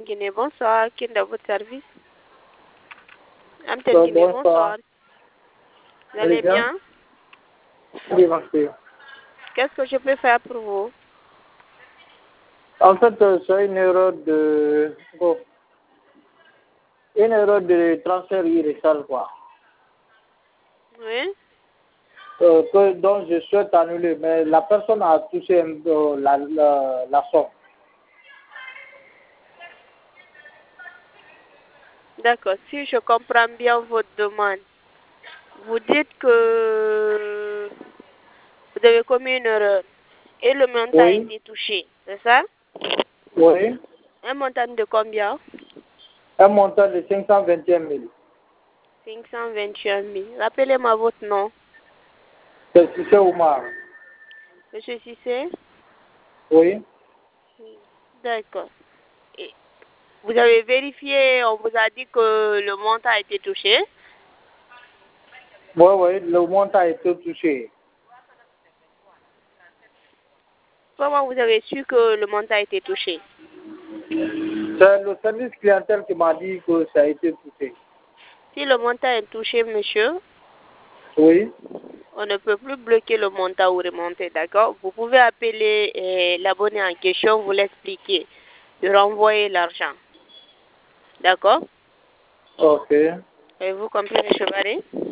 Guinée, bonsoir. Qui est dans votre service? Amtel Guinée, bonsoir. Vous allez bien? Oui, merci. Qu'est-ce que je peux faire pour vous? En fait, c'est une erreur de... Bon, une erreur de transfert irrégulier, quoi. Oui? Dont je souhaite annuler, mais la personne a touché la somme. D'accord. Si je comprends bien votre demande, vous dites que vous avez commis une erreur et le montant a été touché, c'est ça? Oui. Un montant de combien? Un montant de 521 000. 521 000. Rappelez-moi votre nom. C'est Cissé Oumar. Monsieur Cissé? Oui. D'accord. Et vous avez vérifié, on vous a dit que le montant a été touché? Oui, le montant a été touché. Comment vous avez su que le montant a été touché? C'est le service clientèle qui m'a dit que ça a été touché. Si le montant est touché, monsieur, Oui. on ne peut plus bloquer le montant ou remonter, d'accord? Vous pouvez appeler l'abonné en question, vous l'expliquer, de renvoyer l'argent. D'accord? Ok. Avez-vous compris, M. Barré?